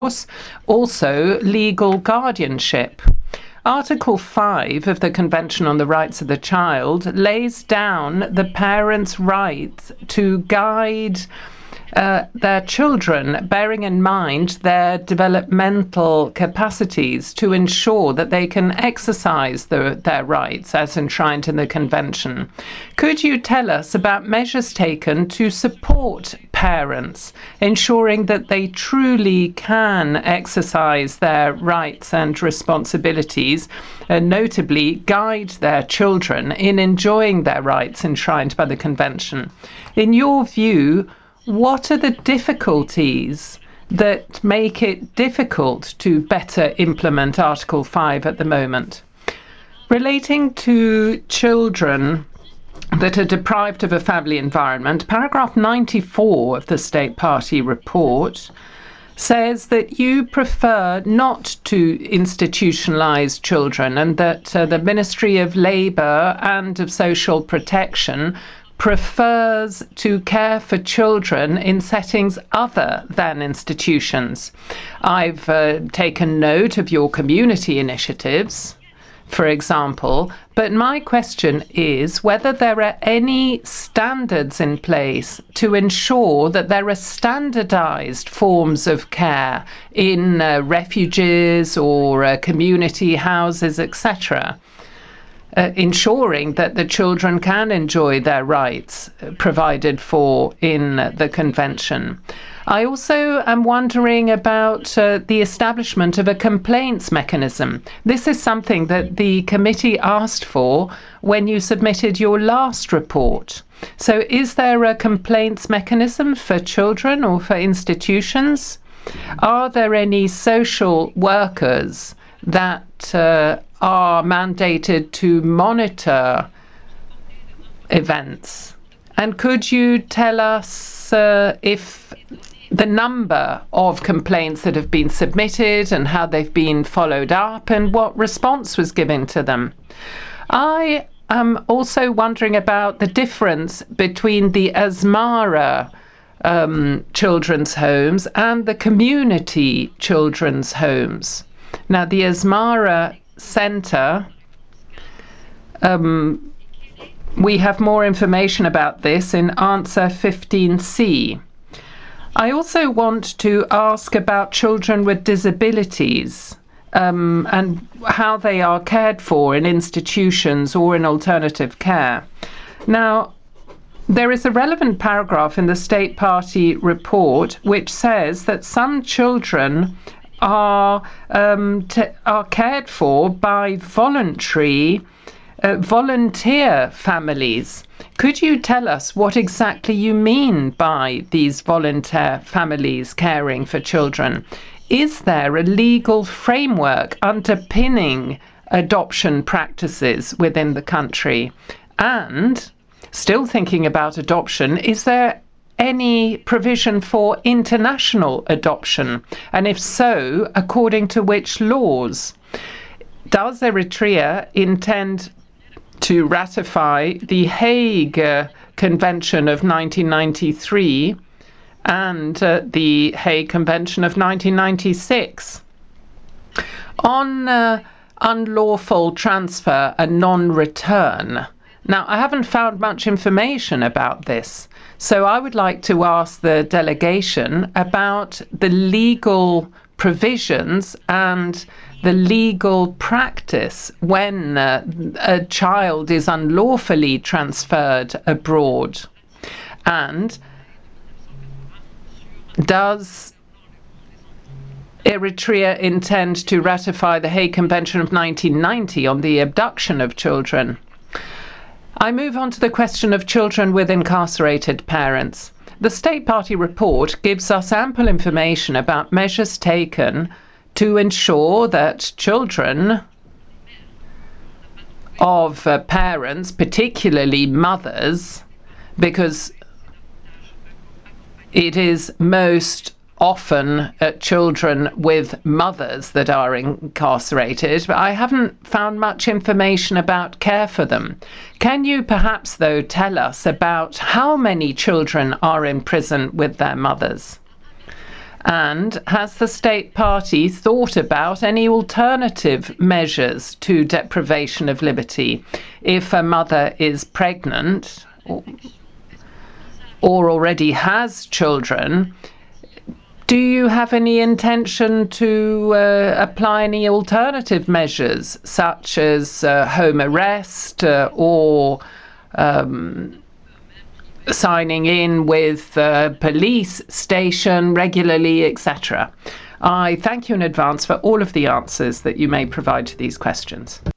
course, also legal guardianship. Article 5 of the Convention on the Rights of the Child lays down the parents' rights to guide their children, bearing in mind their developmental capacities, to ensure that they can exercise their rights as enshrined in the Convention. Could you tell us about measures taken to support parents, ensuring that they truly can exercise their rights and responsibilities, and notably guide their children in enjoying their rights enshrined by the Convention? In your view, what are the difficulties that make it difficult to better implement Article 5 at the moment? Relating to children that are deprived of a family environment, paragraph 94 of the State Party report says that you prefer not to institutionalise children, and that the Ministry of Labour and of Social Protection prefers to care for children in settings other than institutions. I've taken note of your community initiatives, for example, but my question is whether there are any standards in place to ensure that there are standardized forms of care in refuges or community houses, etc., ensuring that the children can enjoy their rights provided for in the Convention. I also am wondering about the establishment of a complaints mechanism. This is something that the committee asked for when you submitted your last report. So is there a complaints mechanism for children or for institutions? Are there any social workers that are mandated to monitor events? And could you tell us if the number of complaints that have been submitted and how they've been followed up and what response was given to them? I am also wondering about the difference between the Asmara children's homes and the community children's homes. Now, the Asmara Centre, we have more information about this in answer 15C. I also want to ask about children with disabilities and how they are cared for in institutions or in alternative care. Now, there is a relevant paragraph in the State Party report which says that some children are cared for by volunteer families. Could you tell us what exactly you mean by these volunteer families caring for children? Is there a legal framework underpinning adoption practices within the country? And still thinking about adoption, is there any provision for international adoption? And if so, according to which laws? Does Eritrea intend to ratify the Hague Convention of 1993 and the Hague Convention of 1996? On unlawful transfer and non-return. Now, I haven't found much information about this, so I would like to ask the delegation about the legal provisions and the legal practice when a child is unlawfully transferred abroad. And does Eritrea intend to ratify the Hague Convention of 1990 on the abduction of children? I move on to the question of children with incarcerated parents. The State Party report gives us ample information about measures taken to ensure that children of parents, particularly mothers, because it is most often children with mothers that are incarcerated, but I haven't found much information about care for them. Can you perhaps, though, tell us about how many children are in prison with their mothers? And has the state party thought about any alternative measures to deprivation of liberty? If a mother is pregnant or already has children, do you have any intention to apply any alternative measures, such as home arrest or signing in with the police station regularly, etc.? I thank you in advance for all of the answers that you may provide to these questions.